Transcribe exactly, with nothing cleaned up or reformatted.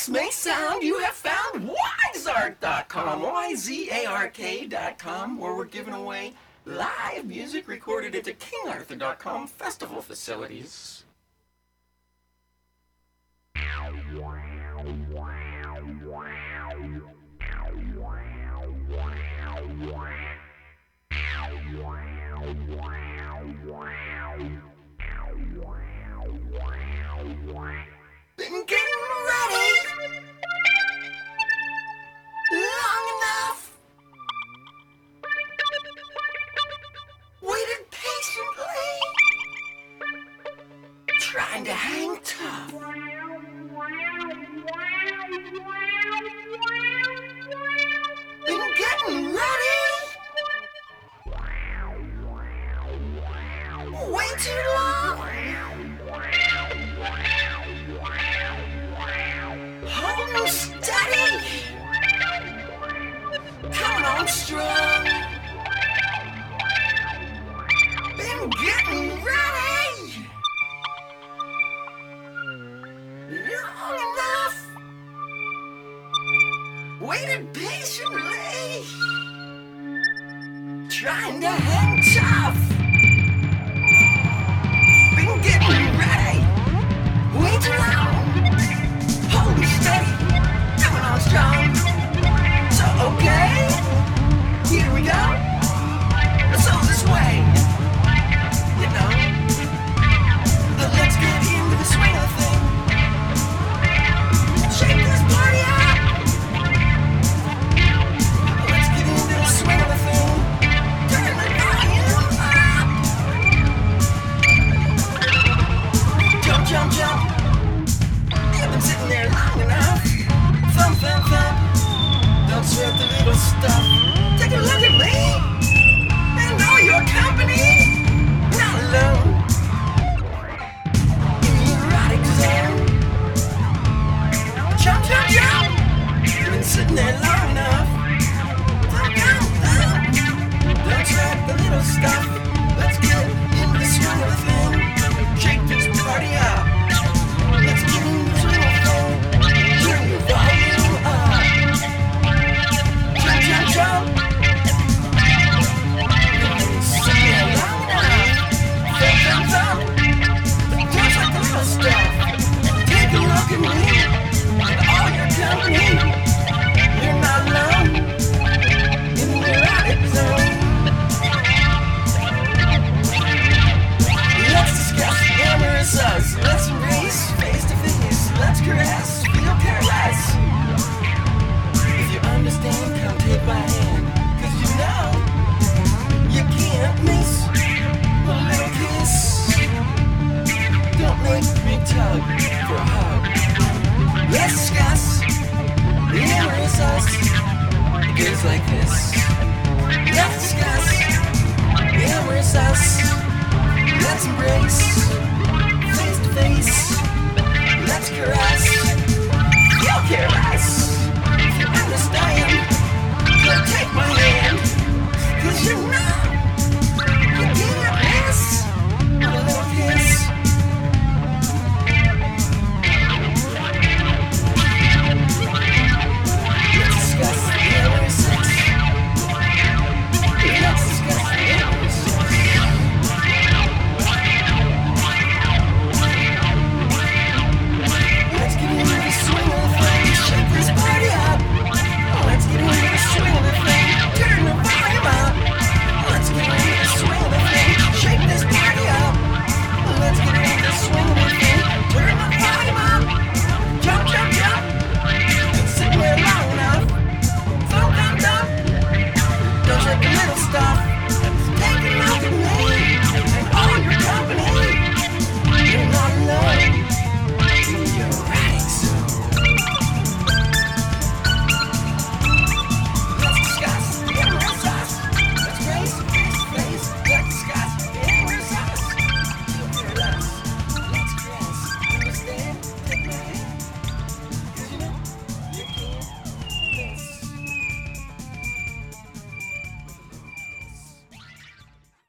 this may sound, you have found Wyzark dot com, Y Z A R K dot com, where we're giving away live music recorded at the King Arthur dot com festival facilities. Been getting ready long enough, waited patiently, trying to hang tough. Been getting ready way too long. Holding steady, coming on strong. Been getting ready long enough, waited patiently, trying to hang tough. Been getting ready way too long. Holding steady, coming on strong. So okay, here we go. So this way, you know. Let's get into the swing of the thing. Shake this party up. Let's get into the swing of the thing. Turn the volume up. Jump, jump, jump. You've been sitting there long enough. Thump, thump, thump. Don't sweat the little stuff. Take a look at me and all your company. Not alone. In the erotic zone. Jump, jump, jump. You've been sitting there long enough. Thump, thump, thump. Don't sweat the little stuff. Let's get into the swing of the thing. Shake this party up. Let's get into the swing of the thing. Turn your volume up. Jump, jump, jump. Sit there long enough. Thump, thump, thump. Don't sweat the little stuff. Take a look at me and all your company. You're not alone in the erotic zone. Let's discuss amorous us. Let's embrace face to face. Let's caress, feel careless. If you understand, come take my hand. Cause you know you can't miss a little kiss. Don't make me tug for a hug. Let's discuss amorous us. It goes like this.